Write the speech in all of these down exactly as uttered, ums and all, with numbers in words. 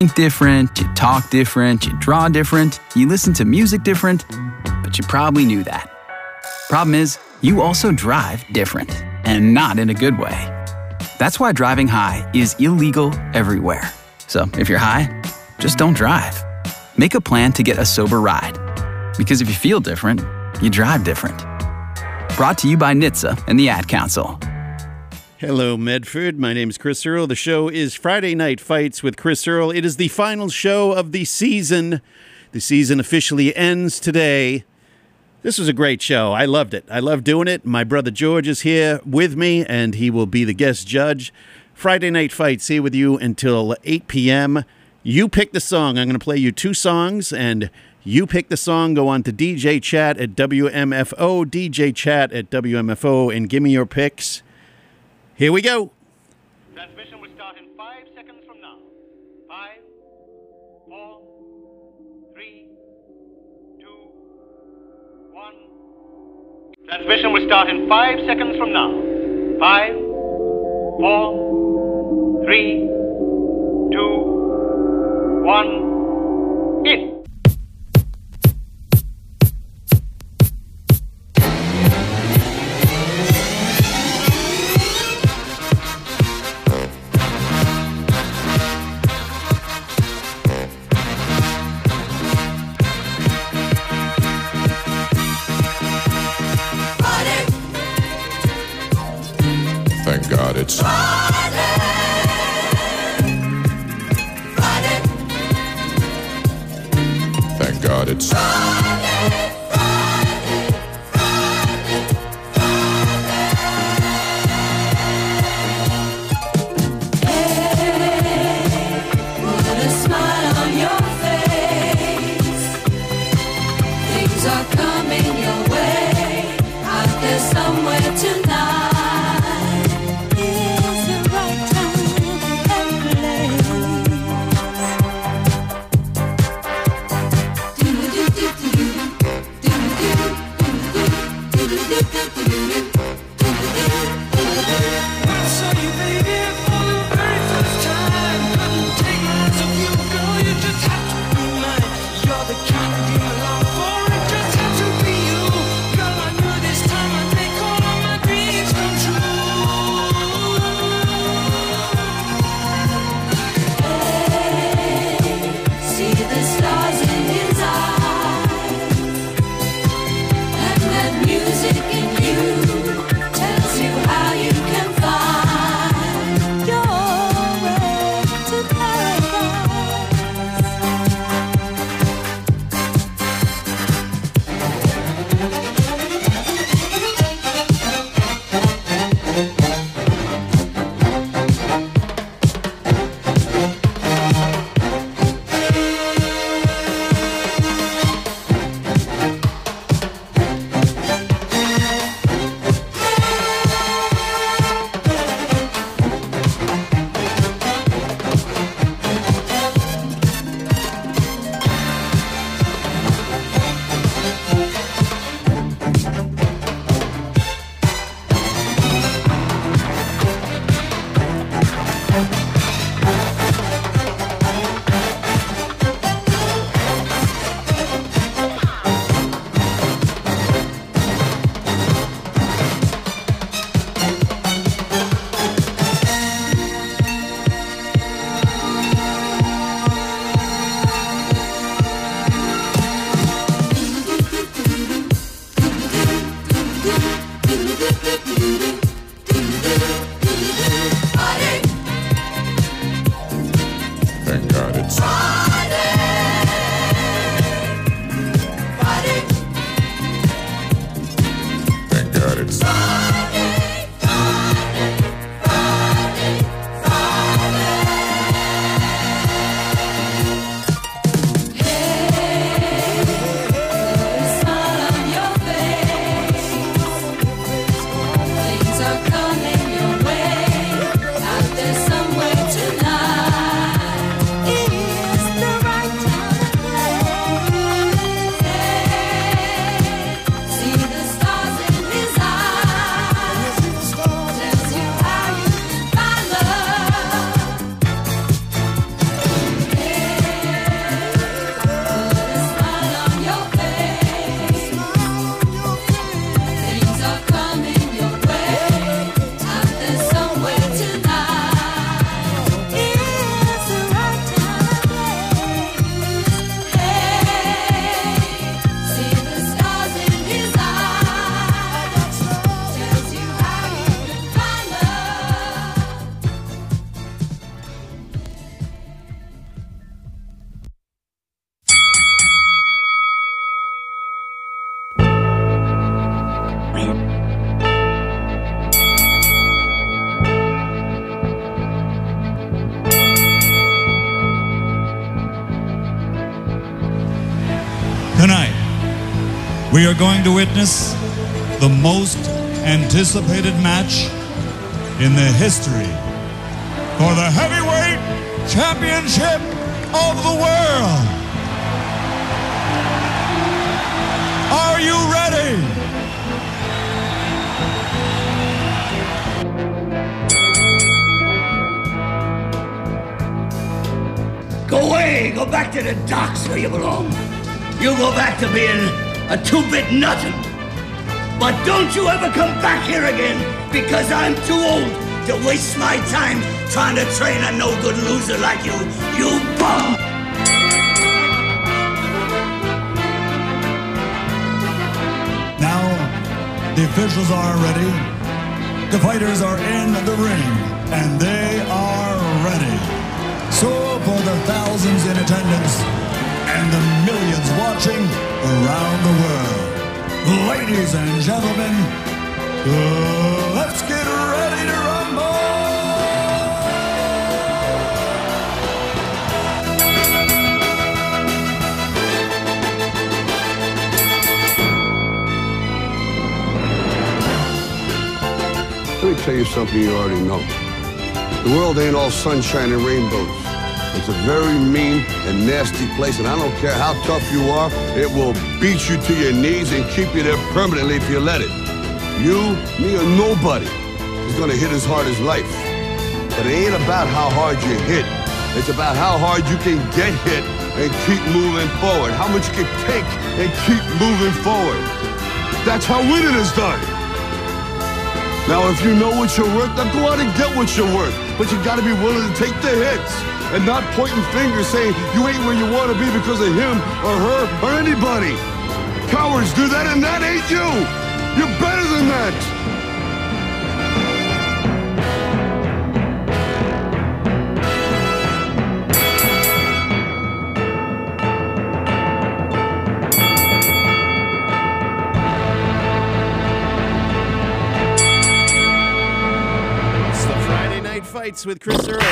think different, you talk different, you draw different, you listen to music different, but you probably knew that. Problem is, you also drive different, and not in a good way. That's why driving high is illegal everywhere. So if you're high, just don't drive. Make a plan to get a sober ride. Because if you feel different, you drive different. Brought to you by N H T S A and the Ad Council. Hello, Medford. My name is Chris Earl. The show is Friday Night Fights with Chris Earl. It is the final show of the season. The season officially ends today. This was a great show. I loved it. I loved doing it. My brother George is here with me, and he will be the guest judge. Friday Night Fights here with you until eight p.m. You pick the song. I'm going to play you two songs, and you pick the song. Go on to D J Chat at W M F O, D J Chat at W M F O, and give me your picks. Here we go. Transmission will start in five seconds from now. Five, four, three, two, one. Transmission will start in five seconds from now. Five, four, three, two, one. In. Thank God it's Friday. Friday. Thank God it's Friday. Friday. Friday. Friday. Hey, put a smile on your face. Things are coming your way. Out there somewhere tonight. Do We are going to witness the most anticipated match in the history for the heavyweight championship of the world. Are you ready? Go away! Go back to the docks where you belong. You go back to being a two-bit nothing. But don't you ever come back here again, because I'm too old to waste my time trying to train a no-good loser like you, you bum! Now, the officials are ready. The fighters are in the ring, and they are ready. So, for the thousands in attendance and the millions watching around the world, ladies and gentlemen, uh, let's get ready to rumble! Let me tell you something you already know. The world ain't all sunshine and rainbows. It's a very mean and nasty place, and I don't care how tough you are, it will beat you to your knees and keep you there permanently if you let it. You, me, or nobody is gonna hit as hard as life. But it ain't about how hard you hit. It's about how hard you can get hit and keep moving forward. How much you can take and keep moving forward. That's how winning is done. Now, if you know what you're worth, then go out and get what you're worth. But you gotta be willing to take the hits and not pointing fingers saying you ain't where you want to be because of him or her or anybody. Cowards do that, and that ain't you. You're better than that. Fights with Chris Earl.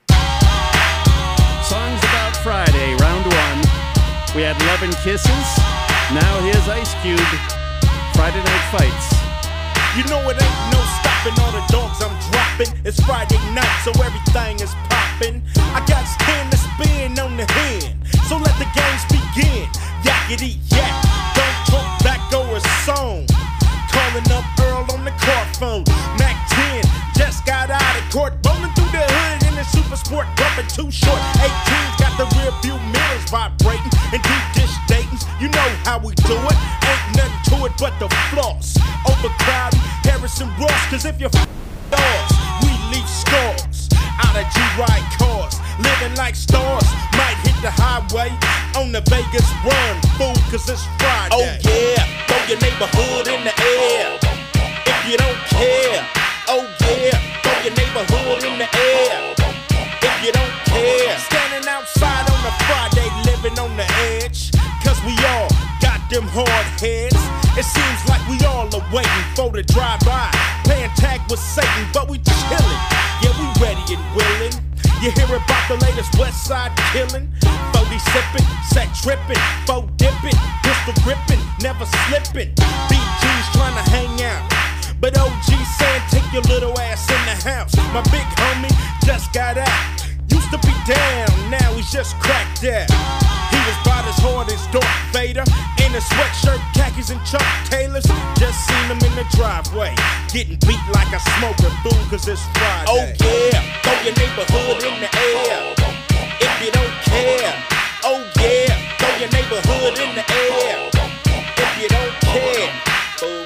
Songs about Friday, round one. We had Love and Kisses. Now here's Ice Cube. Friday Night Fights. You know it ain't no stopping all the dogs I'm dropping. It's Friday night, so everything is popping. I got ten to spin on the hand, so let the games begin. Yakety yak, don't talk back over a song. Calling up Earl on the car phone. Mac ten just got out of court, rolling through the hood in the super sport, bumping too short. eighteens got the rear view mirrors vibrating and deep dish datings. You know how we do it, ain't nothing to it but the floss. Overcrowding Harrison Ross, cause if you're dogs, we leave scars. Out of G-Ride cars, living like stars. Might hit the highway on the Vegas run, fool, cause it's Friday. Oh yeah, throw your neighborhood in the air if you don't care. Oh yeah, throw your neighborhood in the air if you don't care. Standing outside on a Friday, living on the edge, cause we all got them hard heads. It seems like we all are waiting for the drive-by, playing tag with Satan, but we chillin'. Yeah, we ready and willing. You hear about the latest West Side killing? forty sippin', set trippin', four dippin', pistol grippin', never slippin'. B G's tryna hang out, but O G saying take your little ass in the house. My big homie just got out. Used to be down, now he's just cracked out. He was about as hard as Darth Vader, in a sweatshirt, khakis, and Chuck Taylors. Just seen him in the driveway, getting beat like a smoker, fool, cause it's Friday. Oh yeah, throw your neighborhood in the air if you don't care. Oh yeah, throw your neighborhood in the air if you don't care. Fool.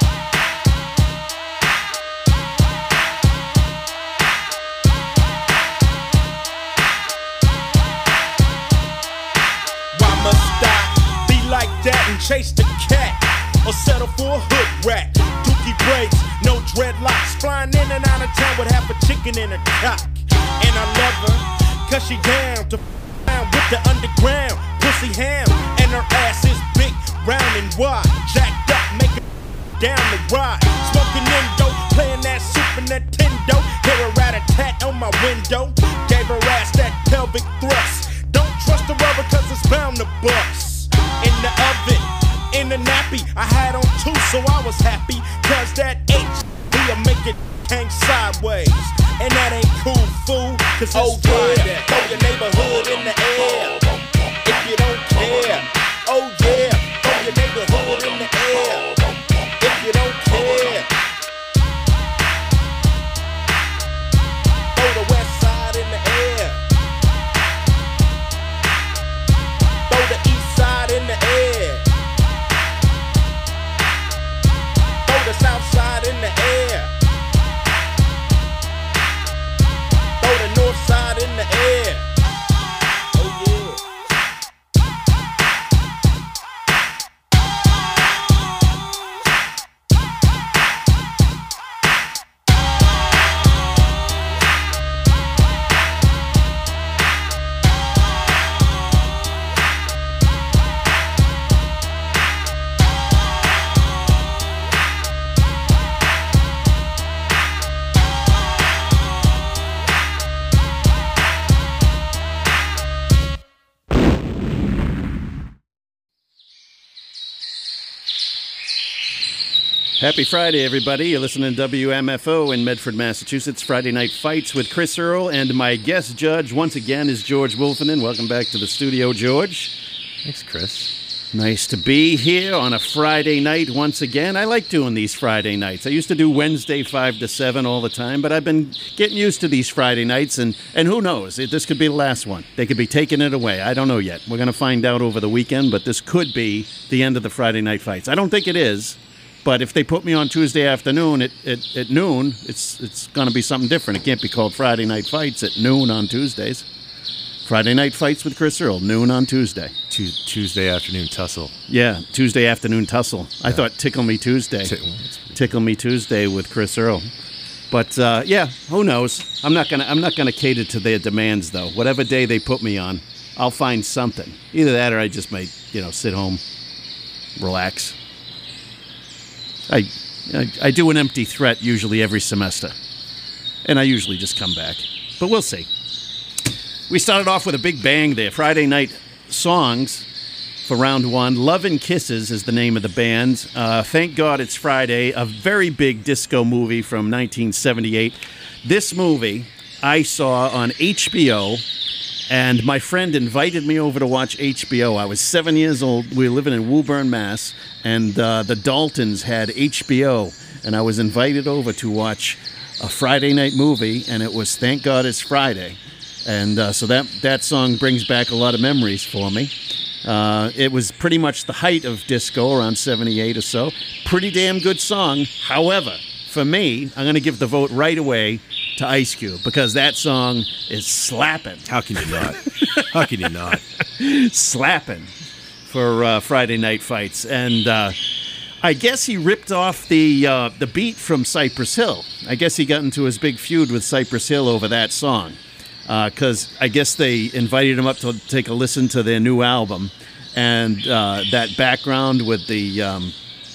Like that and chase the cat, or settle for a hood rat. Dookie braids, no dreadlocks, flying in and out of town with half a chicken in her cock. And I love her, cause she down to f*** with the underground pussy ham. And her ass is big, round and wide, jacked up, make her down the ride. Smoking Indo, playing that Super Nintendo. Hear a rat-a-tat on my window, gave her ass that pelvic thrust. Don't trust the rubber cause it's bound to bust. In the oven, in the nappy, cause it's oh, Friday. Throw your neighborhood in the air if you don't care. Oh yeah, throw your neighborhood in the air if you don't care. Throw the west side in the air. Throw the east side in the air. Throw the south side in the air. Throw the north side in the air. Oh yeah. Happy Friday, everybody. You're listening to W M F O in Medford, Massachusetts. Friday Night Fights with Chris Earl, and my guest judge once again is George Wolfenden. Welcome back to the studio, George. Thanks, Chris. Nice to be here on a Friday night once again. I like doing these Friday nights. I used to do Wednesday five to seven all the time, but I've been getting used to these Friday nights, and, and who knows? It, this could be the last one. They could be taking it away. I don't know yet. We're going to find out over the weekend, but this could be the end of the Friday Night Fights. I don't think it is. But if they put me on Tuesday afternoon at, at, at noon, it's it's going to be something different. It can't be called Friday Night Fights at noon on Tuesdays. Friday Night Fights with Chris Earl, noon on Tuesday. Tu- Tuesday afternoon tussle. Yeah, Tuesday afternoon tussle. Yeah. I thought Tickle Me Tuesday. T- Tickle Me Tuesday with Chris Earl. But uh, yeah, who knows? I'm not gonna I'm not gonna cater to their demands though. Whatever day they put me on, I'll find something. Either that or I just might you know sit home, relax. I, I I do an empty threat usually every semester, and I usually just come back. But we'll see. We started off with a big bang there. Friday night songs for round one. Love and Kisses is the name of the band. Uh, Thank God It's Friday, a very big disco movie from nineteen seventy-eight. This movie I saw on H B O, and my friend invited me over to watch H B O. I was seven years old. We were living in Woburn, Mass., and uh, the Daltons had H B O, and I was invited over to watch a Friday night movie, and it was Thank God It's Friday. And uh, so that, that song brings back a lot of memories for me. Uh, it was pretty much the height of disco, around seventy-eight or so. Pretty damn good song. However, for me, I'm going to give the vote right away to Ice Cube, because that song is slapping. How can you not? How can you not? Slapping for uh, Friday Night Fights. And uh, I guess he ripped off the uh, the beat from Cypress Hill. I guess he got into his big feud with Cypress Hill over that song, because uh, I guess they invited him up to take a listen to their new album. And uh, that background with the... Um,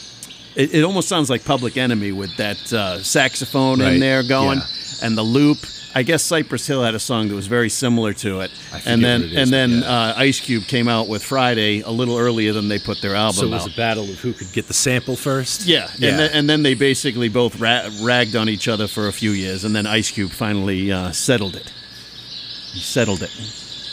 it, it almost sounds like Public Enemy with that uh, saxophone right. in there going. Yeah. And the loop. I guess Cypress Hill had a song that was very similar to it. I and then what it is, and then yeah. uh, Ice Cube came out with Friday a little earlier than they put their album out. So it was out. a battle of who could get the sample first? Yeah, yeah. And, then, and then they basically both ra- ragged on each other for a few years, and then Ice Cube finally uh, settled it. He settled it.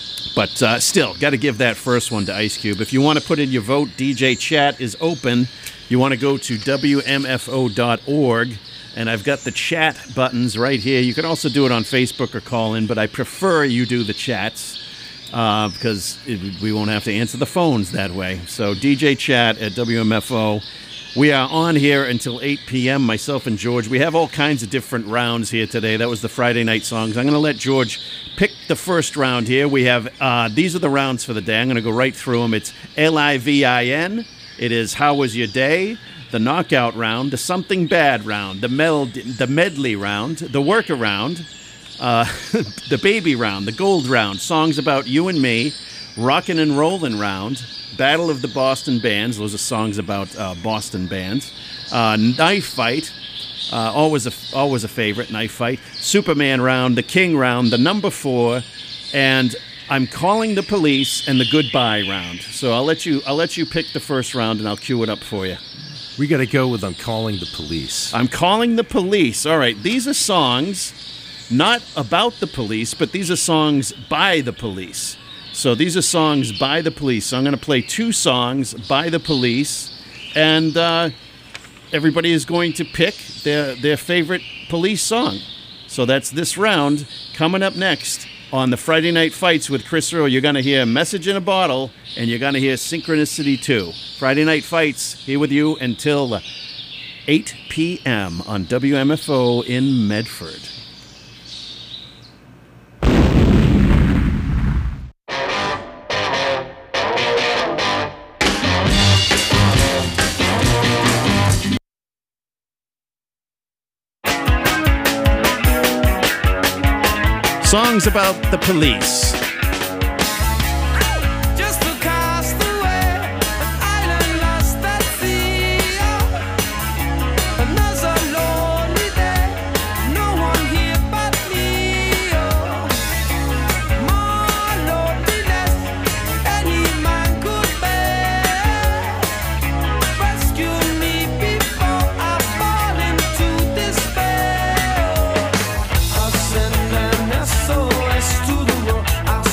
But uh, still, got to give that first one to Ice Cube. If you want to put in your vote, D J Chat is open. You want to go to W M F O dot org. And I've got the chat buttons right here. You can also do it on Facebook or call in, but I prefer you do the chats uh, because it, we won't have to answer the phones that way. So D J Chat at W M F O. We are on here until eight p.m., myself and George. We have all kinds of different rounds here today. That was the Friday night songs. I'm going to let George pick the first round here. We have, uh, these are the rounds for the day. I'm going to go right through them. It's L I V I N. It is How Was Your Day? The knockout round, the something bad round, the meld, the medley round, the workaround, uh, the baby round, the gold round, songs about you and me, rockin' and rollin' round, Battle of the Boston Bands. Those are songs about uh, Boston bands. Uh, knife fight, uh, always a always a favorite. Knife fight, Superman round, the King round, the number four, and I'm calling the police and the goodbye round. So I'll let you I'll let you pick the first round and I'll cue it up for you. We got to go with I'm Calling the Police. I'm Calling the Police. All right, these are songs not about the police, but these are songs by the police. So these are songs by the police. So I'm going to play two songs by the police, and uh, everybody is going to pick their, their favorite police song. So that's this round. Coming up next on the Friday Night Fights with Chris Earl, you're going to hear Message in a Bottle, and you're going to hear Synchronicity two. Friday Night Fights, here with you until eight p.m. on W M F O in Medford. Songs about the police. Just across the way, an island lost at sea. Another lonely day, no one here but me. More loneliness, any man could bear. Rescue me before I fall into despair. I'll send an S O S to the world. I'll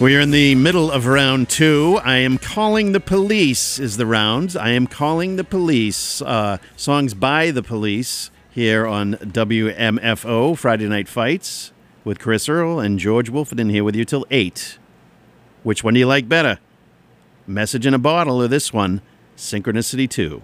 We are in the middle of round two. I am calling the police is the round. I am calling the police. Uh, songs by the police here on W M F O, Friday Night Fights, with Chris Earl and George Wolfenden here with you till eight. Which one do you like better? Message in a Bottle or this one, Synchronicity two?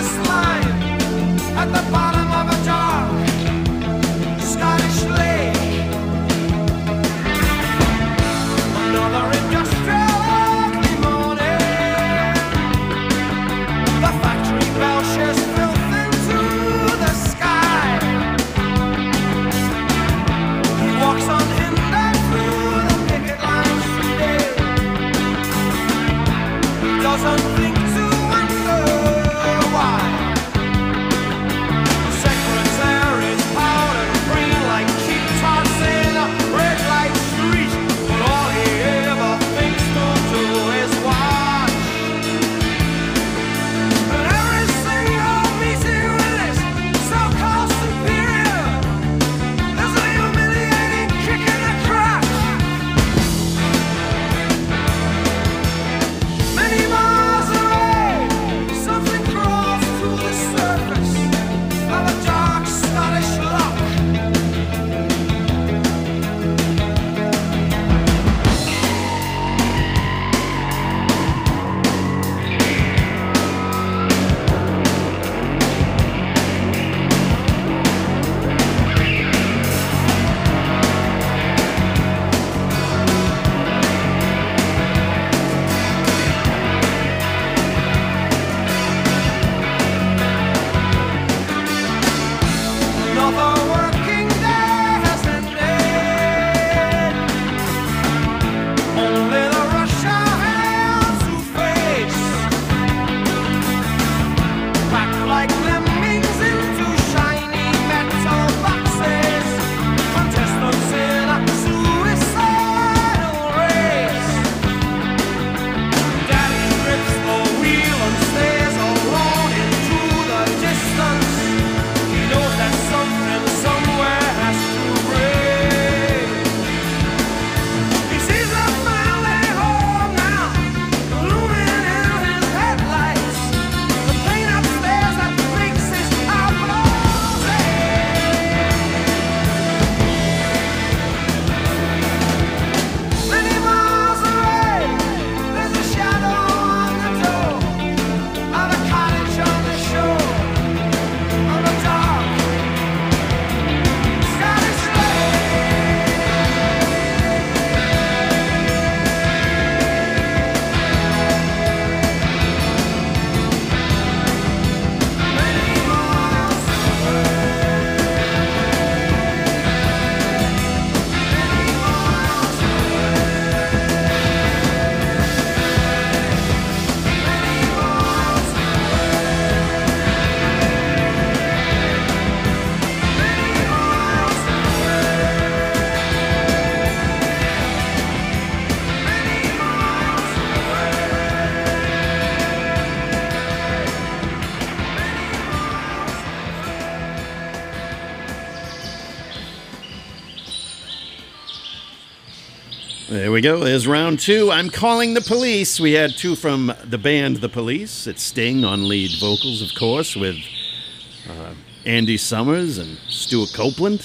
At the bottom of a dark Scottish lake. There we go. There's round two. I'm Calling the Police. We had two from the band The Police. It's Sting on lead vocals, of course, with uh, Andy Summers and Stuart Copeland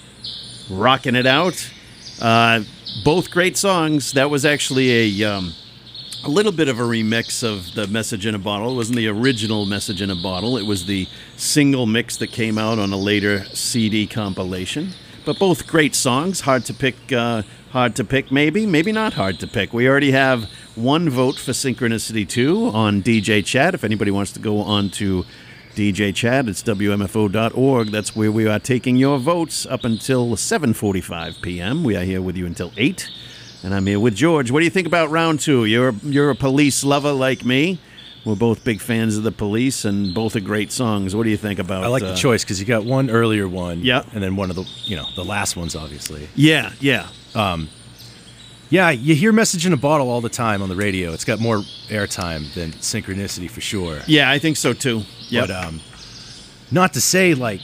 rocking it out. Uh, both great songs. That was actually a um, a little bit of a remix of the Message in a Bottle. It wasn't the original Message in a Bottle. It was the single mix that came out on a later C D compilation. But both great songs. Hard to pick. Uh, hard to pick, maybe. Maybe not hard to pick. We already have one vote for Synchronicity two on D J Chat. If anybody wants to go on to D J Chat, it's W M F O dot org. That's where we are taking your votes up until seven forty-five p.m. We are here with you until eight. And I'm here with George. What do you think about round two? You're, you're a Police lover like me. We're both big fans of the Police, and both are great songs. What do you think about? I like uh, the choice because you got one earlier one, yeah, and then one of the, you know, the last ones, obviously. Yeah, yeah, um, yeah. You hear "Message in a Bottle" all the time on the radio. It's got more airtime than Synchronicity for sure. Yeah, I think so too. Yep. But um, not to say like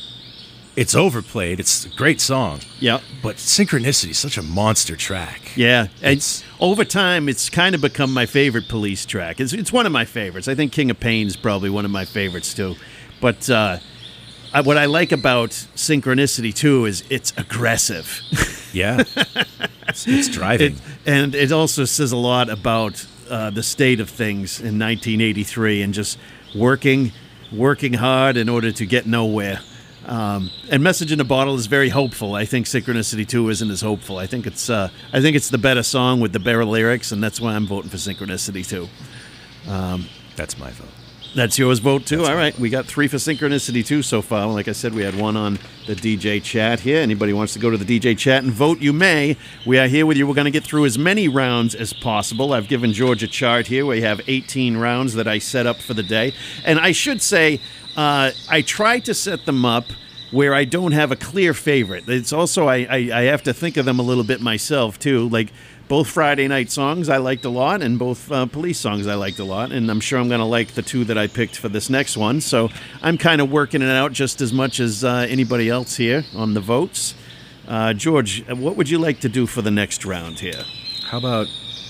it's overplayed. It's a great song. Yeah. But Synchronicity is such a monster track. Yeah. It's over time, it's kind of become my favorite Police track. It's it's one of my favorites. I think King of Pain's probably one of my favorites too. But uh, I, what I like about Synchronicity too is it's aggressive. Yeah. it's, it's driving. It, and it also says a lot about uh, the state of things in nineteen eighty-three and just working, working hard in order to get nowhere. Um, and Message in a Bottle is very hopeful. I think Synchronicity two isn't as hopeful. I think it's uh, I think it's the better song with the better lyrics, and that's why I'm voting for Synchronicity two. Um, that's my vote. That's yours vote too? That's All right. vote. We got three for Synchronicity two so far. Like I said, we had one on the D J Chat here. Anybody wants to go to the D J Chat and vote, you may. We are here with you. We're going to get through as many rounds as possible. I've given George a chart here. We have eighteen rounds that I set up for the day. And I should say, uh, I try to set them up where I don't have a clear favorite. It's also, I, I, I have to think of them a little bit myself, too. Like, both Friday night songs I liked a lot, and both uh, Police songs I liked a lot, and I'm sure I'm going to like the two that I picked for this next one. So I'm kind of working it out just as much as uh, anybody else here on the votes. Uh, George, what would you like to do for the next round here? How about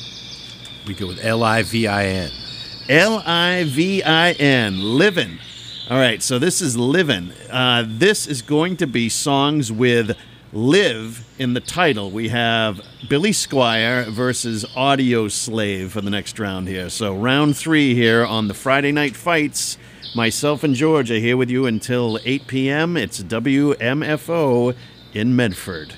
we go with L I V I N? L I V I N, Livin'. All right, so this is Livin'. Uh, this is going to be songs with Live in the title. We have Billy Squier versus Audio Slave for the next round here. So round three here on the Friday Night Fights. Myself and George are here with you until eight p.m. It's W M F O in Medford.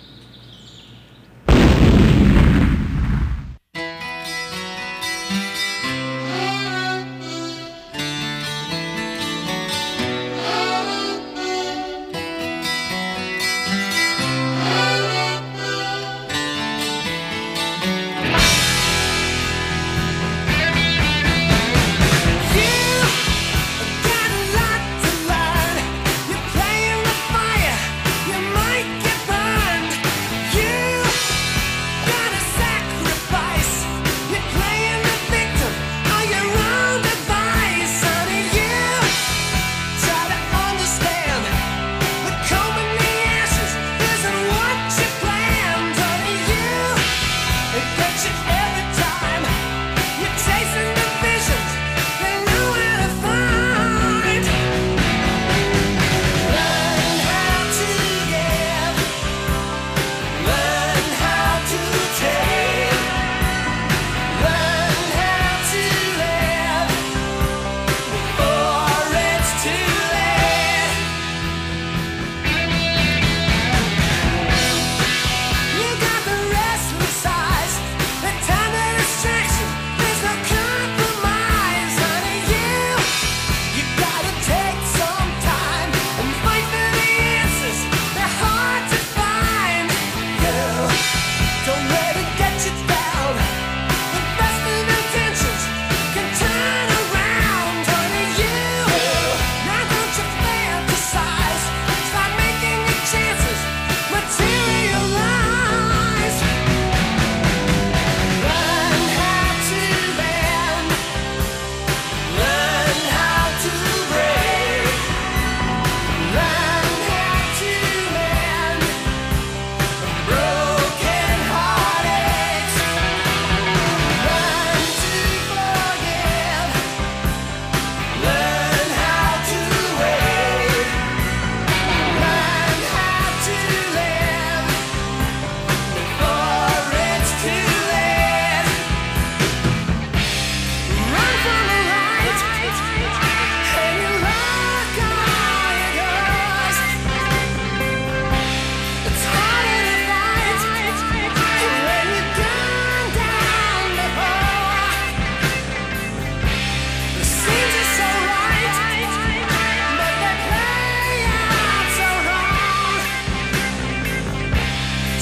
You're playing with fire, you might get burned.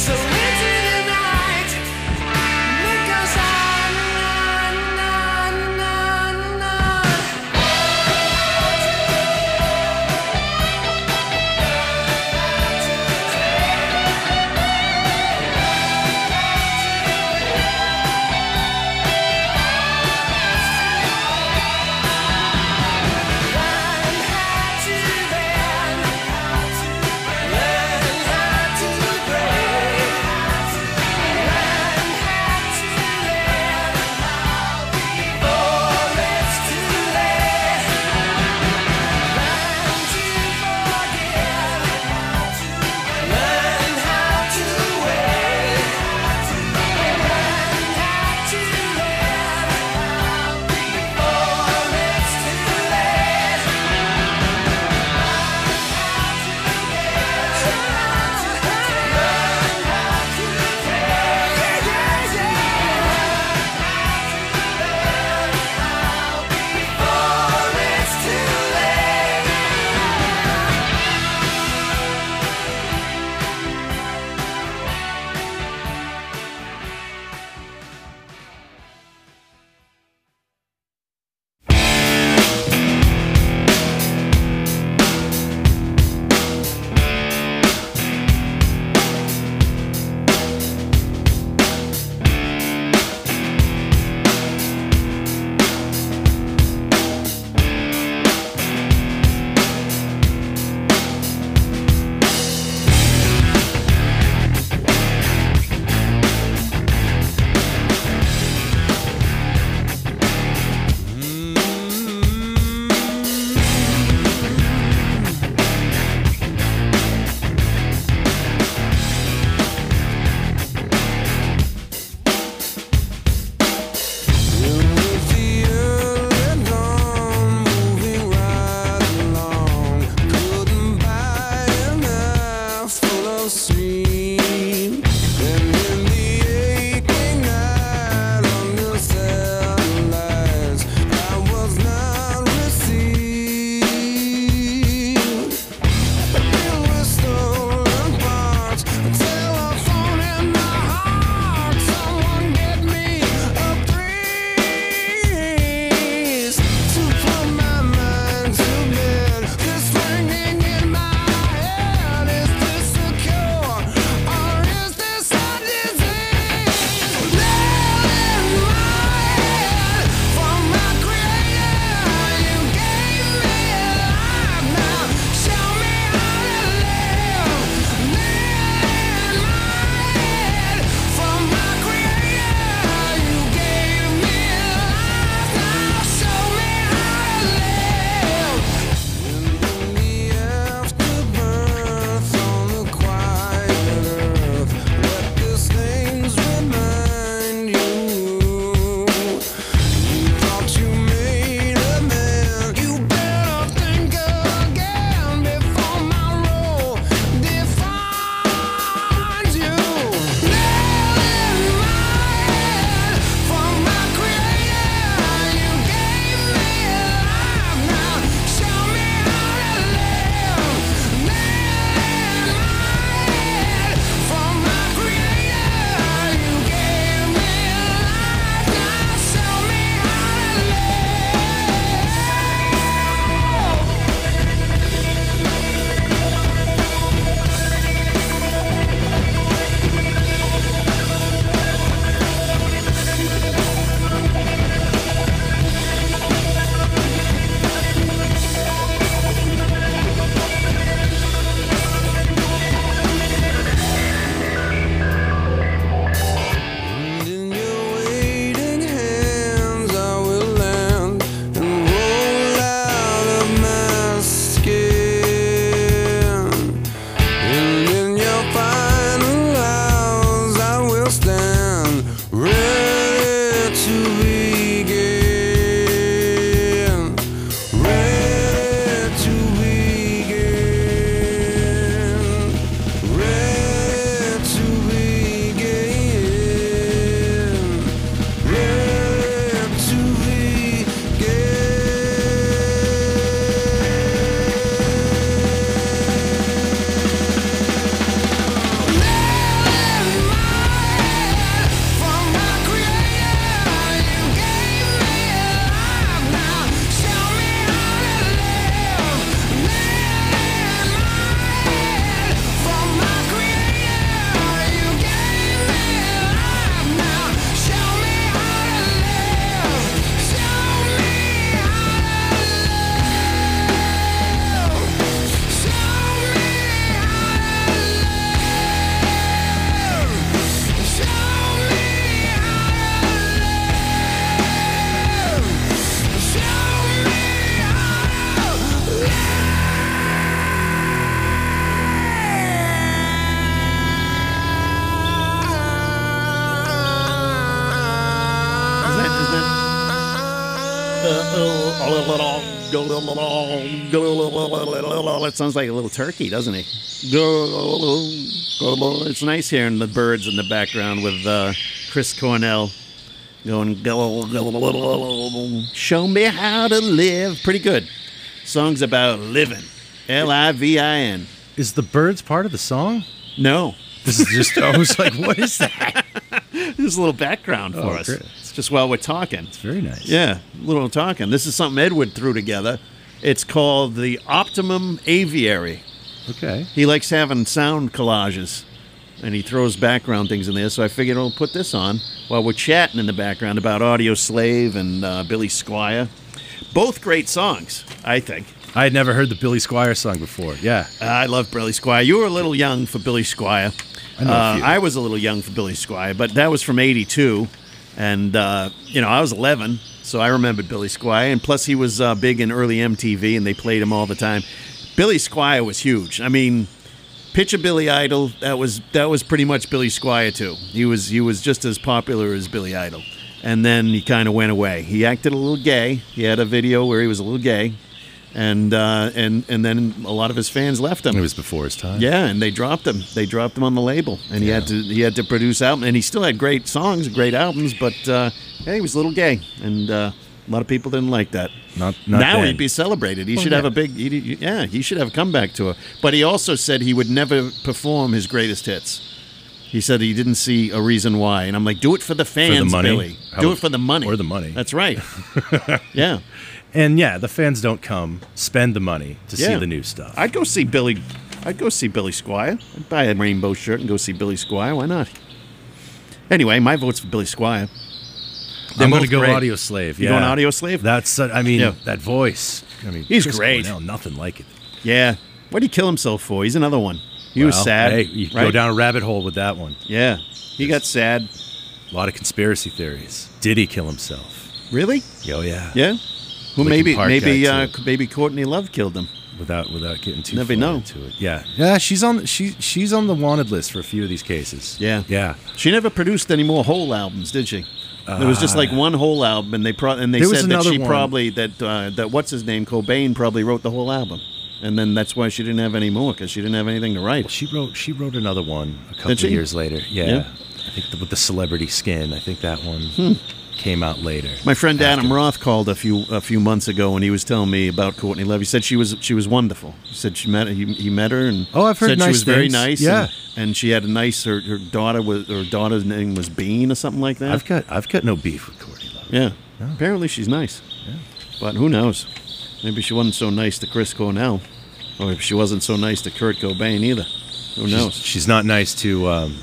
So into the night, look us on, on, on, on, on. Learn how to It sounds like a little turkey, doesn't he? It's nice hearing the birds in the background with uh, Chris Cornell going, show me how to live. Pretty good. Song's about living. L I V I N. Is the birds part of the song? No. This is just, I was like, what is that? This is a little background for Oh, us. great. It's just while we're talking. It's very nice. Yeah, a little talking. This is something Edward threw together. It's called the Optimum Aviary. Okay. He likes having sound collages, and he throws background things in there, so I figured I'll put this on while we're chatting in the background about Audio Slave and uh, Billy Squier. Both great songs, I think. I had never heard the Billy Squier song before. Yeah. Uh, I love Billy Squier. You were a little young for Billy Squier. I know a Uh, few. I was a little young for Billy Squier, but that was from eighty-two. And, uh, you know, I was eleven, so I remembered Billy Squier. And plus, he was uh, big in early M T V, and they played him all the time. Billy Squier was huge. I mean, Picture Billy Idol, that was that was pretty much Billy Squier, too. He was, he was just as popular as Billy Idol. And then he kind of went away. He acted a little gay. He had a video where he was a little gay. And uh, and and then a lot of his fans left him. It was before his time. Yeah, and they dropped him. They dropped him on the label, and he had to he had to produce album, and he still had great songs, great albums, but uh, yeah, he was a little gay, and uh, a lot of people didn't like that. Not, not now then. he'd be celebrated. He Oh, should yeah. have a big, he, yeah, he should have a comeback tour. But he also said he would never perform his greatest hits. He said he didn't see a reason why, and I'm like, do it for the fans, money? Billy. How- Do it for the money or the money. That's right. Yeah. And yeah, the fans don't come, spend the money to see Yeah. the new stuff. I'd go see Billy. I'd go see Billy Squier. I'd buy a rainbow shirt and go see Billy Squier. Why not? Anyway, my vote's for Billy Squier. They're I'm going to both go great. Audio Slave. You Yeah. going Audio Slave? That's, uh, I mean, Yeah. that voice. I mean, He's Chris great. Cornell, nothing like it. Yeah. What did he kill himself for? He's another one. He was Well, sad. Hey, you right? go down a rabbit hole with that one. Yeah. He got sad. A lot of conspiracy theories. Did he kill himself? Really? Oh yeah. Yeah. Well, Linkin maybe Park maybe guy, uh, too. maybe Courtney Love killed him. Without without getting too Never far know. into it. Yeah. Yeah. She's on. She she's on the wanted list for a few of these cases. Yeah. Yeah. She never produced any more whole albums, did she? There was just like one whole album, and they pro- and they There was said that another she one. probably that uh, that what's his name Cobain probably wrote the whole album, and then that's why she didn't have any more because she didn't have anything to write. She wrote she wrote another one a couple Did she? of years later. Yeah. Yeah. I think the, with the celebrity skin. I think that one came out later. My friend Adam After. Roth called a few a few months ago, and he was telling me about Courtney Love. He said she was she was wonderful. He said she met he, he met her, and Oh, I've heard said nice she was very things. nice. Yeah. and, and she had a nice her, her daughter was her daughter's name was Bean or something like that. I've got I've got no beef with Courtney Love. Yeah. No. Apparently she's nice. Yeah. But who knows? Maybe she wasn't so nice to Chris Cornell. Or if she wasn't so nice to Kurt Cobain either. Who knows? She's, she's not nice to um,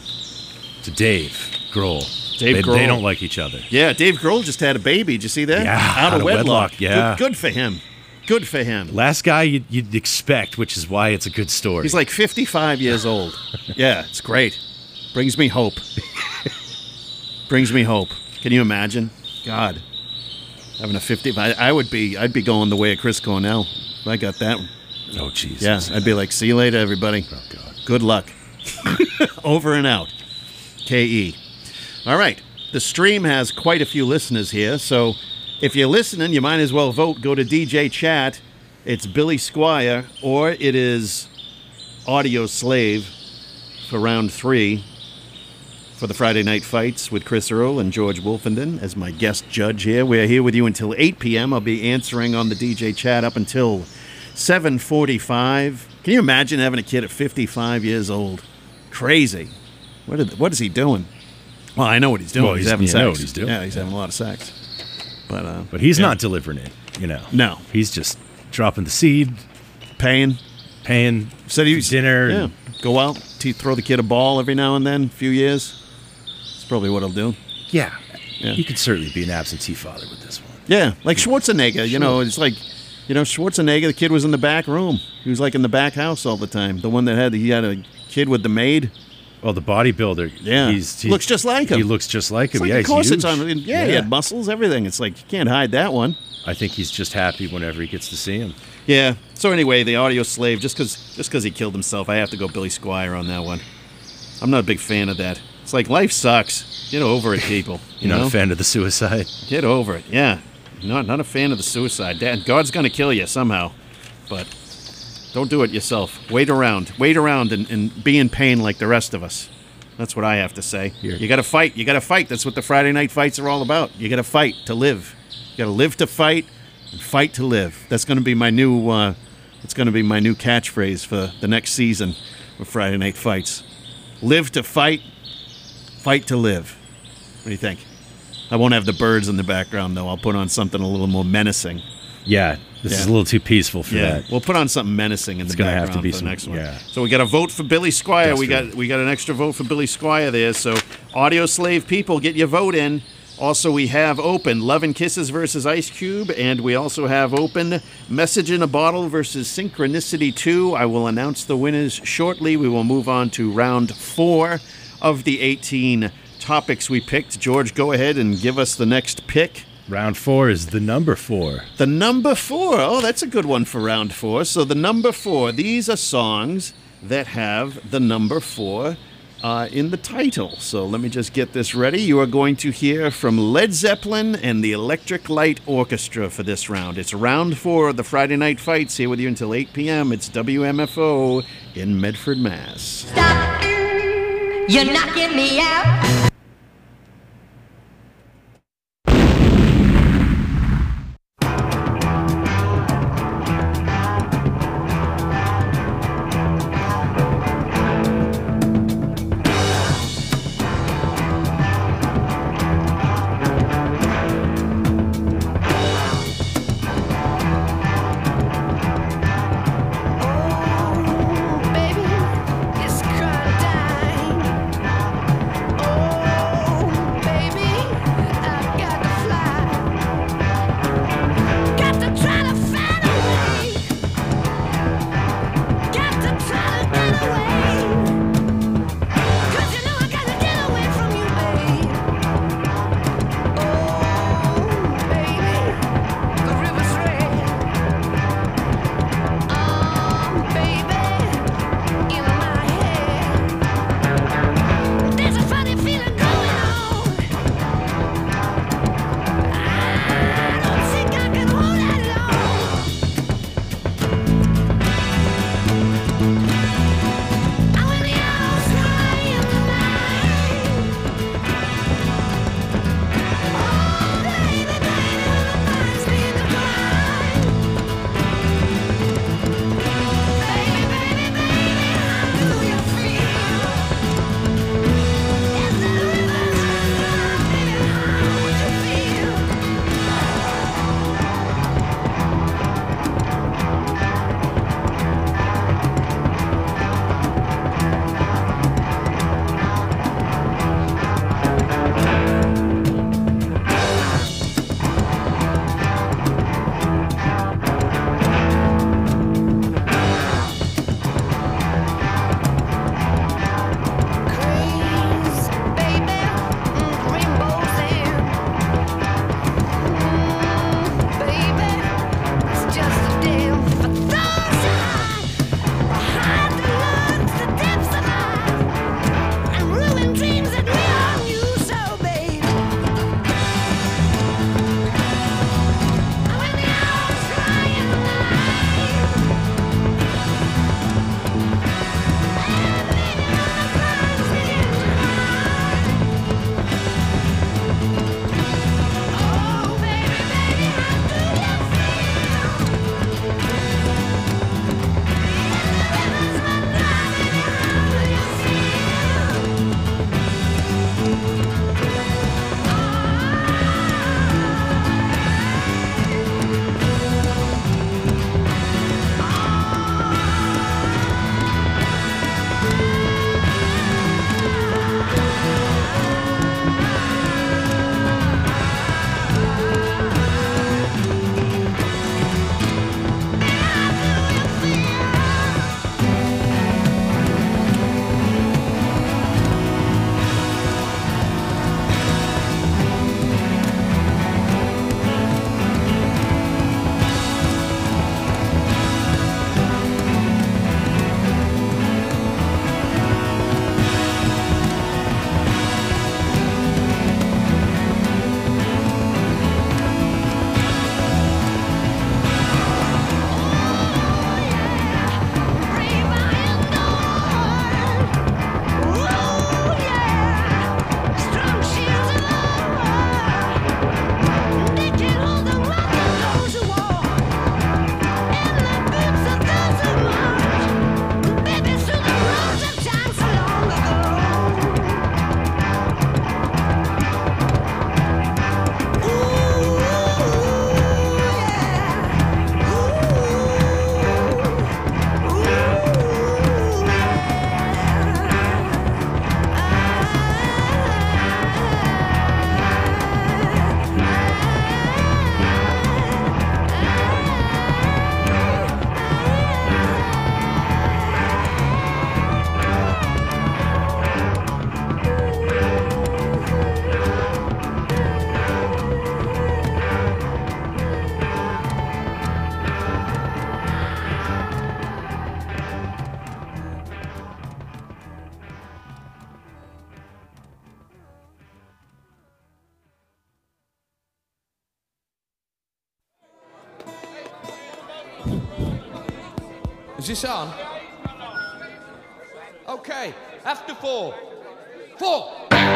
to Dave Grohl. Dave they, Grohl. they don't like each other. Yeah, Dave Grohl just had a baby. Did you see that? Yeah, Out, of wedlock. yeah. Good, good for him. Good for him. Last guy you'd, you'd expect, which is why it's a good story. He's like fifty-five years old. Yeah, it's great. Brings me hope. Brings me hope. Can you imagine? God. Having a fifty. I, I would be, I'd be going the way of Chris Cornell if I got that one. oh Jesus. Yeah, I'd be like, see you later, everybody. Oh God. Good luck. Over and out. K E. All right. The stream has quite a few listeners here, so if you're listening, you might as well vote. Go to D J Chat. It's Billy Squier, or it is Audio Slave for round three for the Friday Night Fights with Chris Earl and George Wolfenden as my guest judge here. We're here with you until eight p.m. I'll be answering on the D J Chat up until seven forty-five. Can you imagine having a kid at fifty-five years old? Crazy. What, is, what is he doing? Well, I know what he's doing. Well, he's, he's- having you sex. know what he's doing. Yeah, he's having a lot of sex. But uh, But he's yeah. not delivering it. You know. No. He's just dropping the seed, paying. paying Said he was dinner. Yeah, and- go out, t- throw the kid a ball every now and then. A few years. That's probably what he'll do. yeah. Yeah. He could certainly be an absentee father with this one. Yeah, like Schwarzenegger. You know, it's like, you know, Schwarzenegger. The kid was in the back room. He was like in the back house all the time. The one that had he had a kid with the maid. Well, the bodybuilder. Yeah, He's, he looks just like him. He looks just like him. It's like, yeah, of he's course it's huge. on. Yeah, he had muscles, everything. It's like you can't hide that one. I think he's just happy whenever he gets to see him. Yeah. So anyway, the Audio Slave. Just because just because he killed himself, I have to go Billy Squier on that one. I'm not a big fan of that. It's like life sucks. Get over it, people. You You're know? not a fan of the suicide? Get over it. Yeah. not not a fan of the suicide. Dad, God's gonna kill you somehow, but don't do it yourself. Wait around, wait around, and, and be in pain like the rest of us. That's what I have to say. Here. You got to fight. You got to fight. That's what the Friday night fights are all about. You got to fight to live. You got to live to fight, and fight to live. That's going to be my new. Uh, it's going to be my new catchphrase for the next season of Friday Night Fights. Live to fight, fight to live. What do you think? I won't have the birds in the background though. I'll put on something a little more menacing. Yeah, this Yeah. is a little too peaceful for Yeah, that. we'll put on something menacing in It's the gonna background have to be for the some- next one. yeah. So we got a vote for Billy Squire. We Desperate. got we got an extra vote for Billy Squire there. So Audio Slave people, get your vote in. Also, we have open Love and Kisses versus Ice Cube, and we also have open Message in a Bottle versus Synchronicity two. I will announce the winners shortly. We will move on to round four of the eighteen topics we picked. George, go ahead and give us the next pick. Round four is the number four. The number four. Oh, that's a good one for round four. So the number four, these are songs that have the number four uh, in the title. So let me just get this ready. You are going to hear from Led Zeppelin and the Electric Light Orchestra for this round. It's round four of the Friday Night Fights, here with you until eight p.m. It's W M F O in Medford, Mass. Stop. You're knocking me out. Baby, it's crime time. Oh, this on? Okay, after four. Four!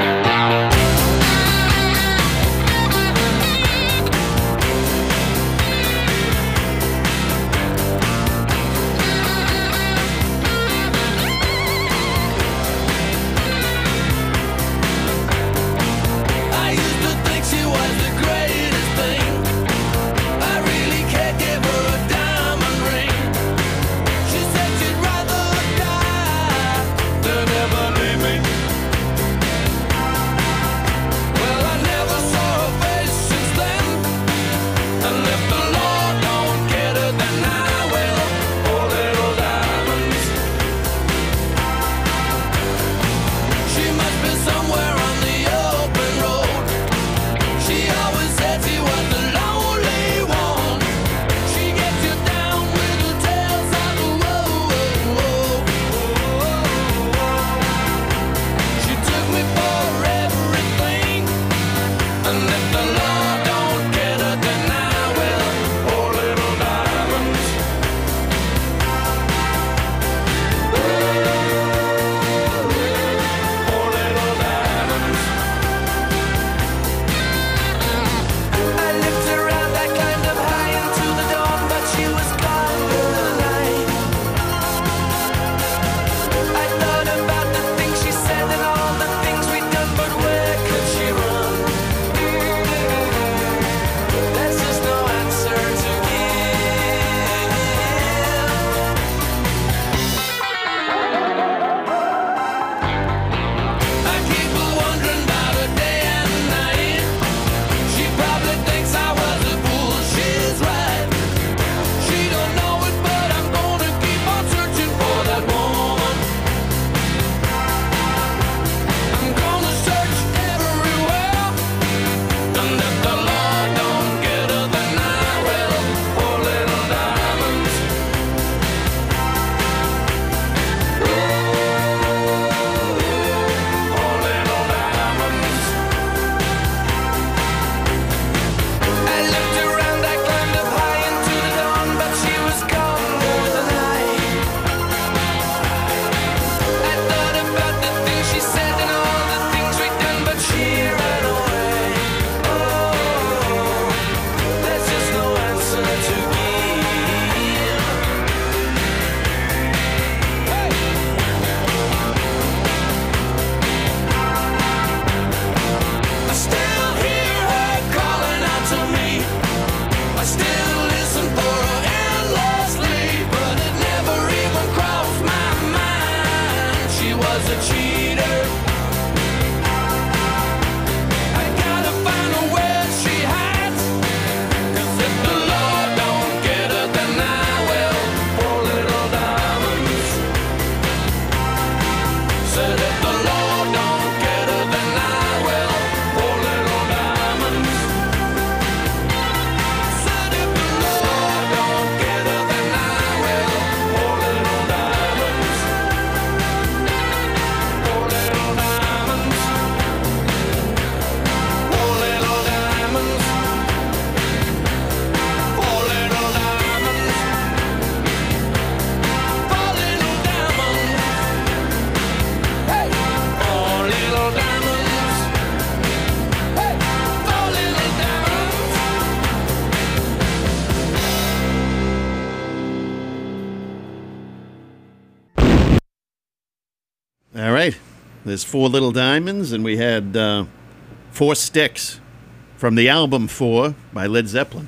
All right. There's Four Little Diamonds, and we had uh, Four Sticks from the album Four by Led Zeppelin.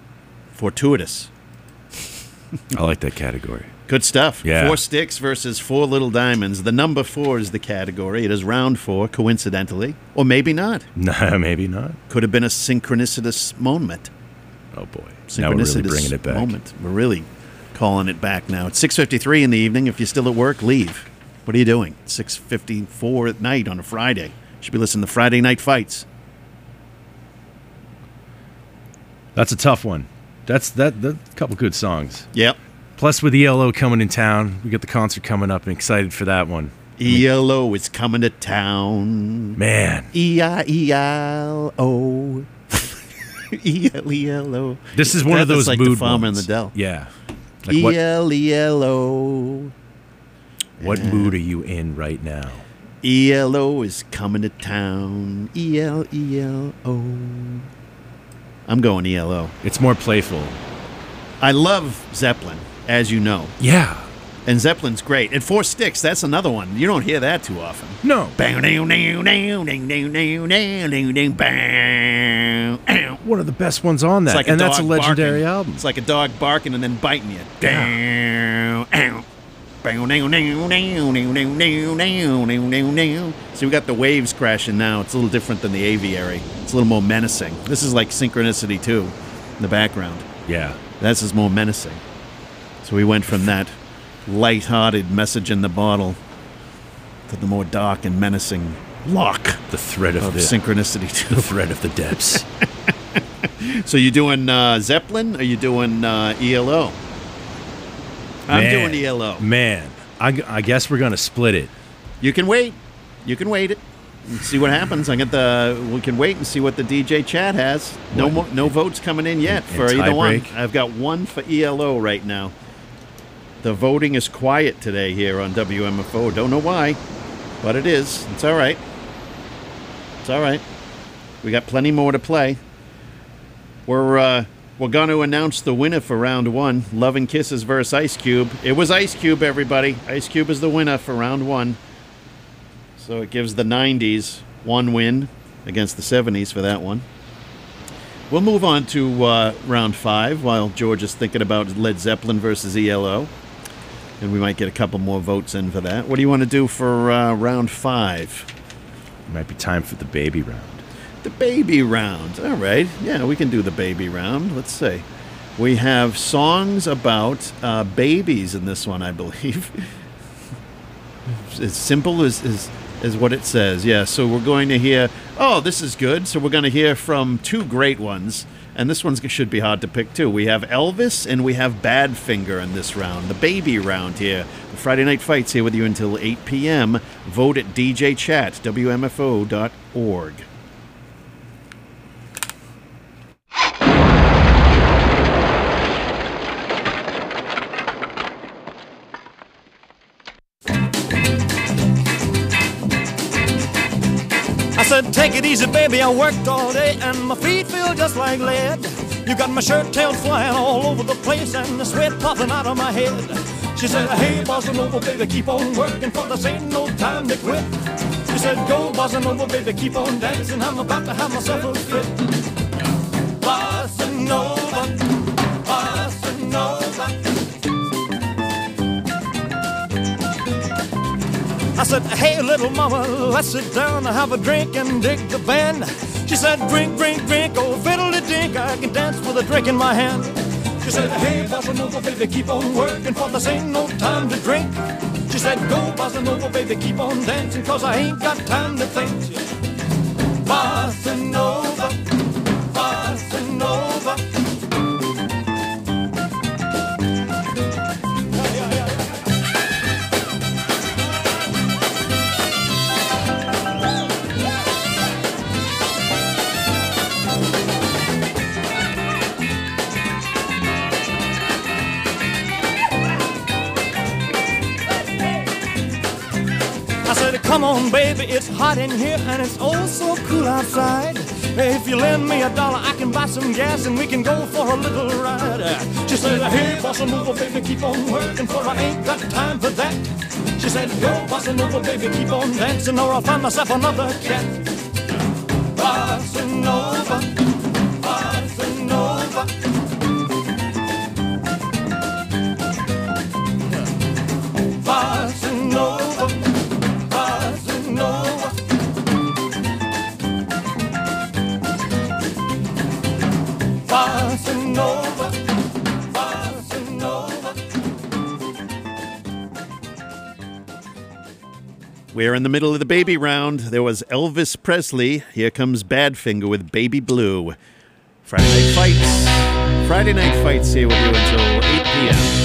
Fortuitous. I like that category. Good stuff. Yeah. Four Sticks versus Four Little Diamonds. The number four is the category. It is round four, coincidentally. Or maybe not. No, maybe not. Could have been a synchronicitous moment. Oh, boy. Synchronicitous Now we're really bringing it back. Moment. We're really calling it back now. It's six fifty-three in the evening. If you're still at work, leave. What are you doing? six fifty-four at night on a Friday. You should be listening to Friday Night Fights. That's a tough one. That's that. That a couple good songs. Yep. Plus, with E L O coming in town, we got the concert coming up. I'm excited for that one. E L O is coming to town. Man. E I E L O. E L E L O. This is one of those like mood the Farmer ones. in the Dell. Yeah. Like what- E L E L O. What mood are you in right now? E L O is coming to town. E L E L O. I'm going E L O. It's more playful. I love Zeppelin, as you know. Yeah. And Zeppelin's great. And Four Sticks, that's another one. You don't hear that too often. No. One of the best ones on that. It's like a and that's a dog legendary barking. album. It's like a dog barking and then biting you. So we got the waves crashing now. It's a little different than the aviary. It's a little more menacing. This is like Synchronicity too, in the background. Yeah. This is more menacing. So we went from that light-hearted message in the bottle to the more dark and menacing lock. The thread of, of the Synchronicity too. The thread of the depths. So you doing uh, Zeppelin or you doing uh, E L O? I'm Man, doing E L O. Man, I, I guess we're going to split it. You can wait. You can wait it. And see what happens. I get the. We can wait and see what the D J chat has. No, mo- no votes coming in yet for And either one. tie-break? I've got one for E L O right now. The voting is quiet today here on W M F O. Don't know why, but it is. It's all right. It's all right. We got plenty more to play. We're uh, we're going to announce the winner for round one. Love and Kisses versus Ice Cube. It was Ice Cube, everybody. Ice Cube is the winner for round one. So it gives the nineties one win against the seventies for that one. We'll move on to uh, round five while George is thinking about Led Zeppelin versus E L O. And we might get a couple more votes in for that. What do you want to do for uh, round five? It might be time for the baby round. The baby round. All right. Yeah, we can do the baby round. Let's see. We have songs about uh, babies in this one, I believe. As simple as, as, as what it says. Yeah, so we're going to hear... Oh, this is good. So we're going to hear from two great ones. And this one should be hard to pick, too. We have Elvis and we have Badfinger in this round. The baby round here. The Friday Night Fights here with you until eight p.m. Vote at D J Chat, W M F O dot org. I said, take it easy, baby, I worked all day and my feet feel just like lead. You got my shirt tails flying all over the place and the sweat popping out of my head. She said, hey, bossa nova, baby, keep on working, for this ain't no time to quit. She said, go, bossa nova, baby, keep on dancing, I'm about to have myself a fit. Bossa nova, bossa nova. I said, hey, little mama, let's sit down and have a drink and dig the band. She said, drink, drink, drink, oh, fiddle-de-dink, I can dance with a drink in my hand. She said, hey, bossa nova, baby, keep on working, for this ain't no time to drink. She said, go, bossa nova, baby, keep on dancing, cause I ain't got time to think. Bossa nova, bossa nova. I said, come on, baby, it's hot in here and it's oh so cool outside. If you lend me a dollar, I can buy some gas and we can go for a little ride. She said, hey, bossa nova, baby, keep on working, for I ain't got time for that. She said, go, bossa nova, baby, keep on dancing, or I'll find myself another cat. Bossa nova, bossa nova. Bossa nova, bossa nova. Bossa nova, bossa nova. We're in the middle of the baby round. There was Elvis Presley. Here comes Badfinger with Baby Blue. Friday Night Fights. Friday Night Fights here with you until eight p.m.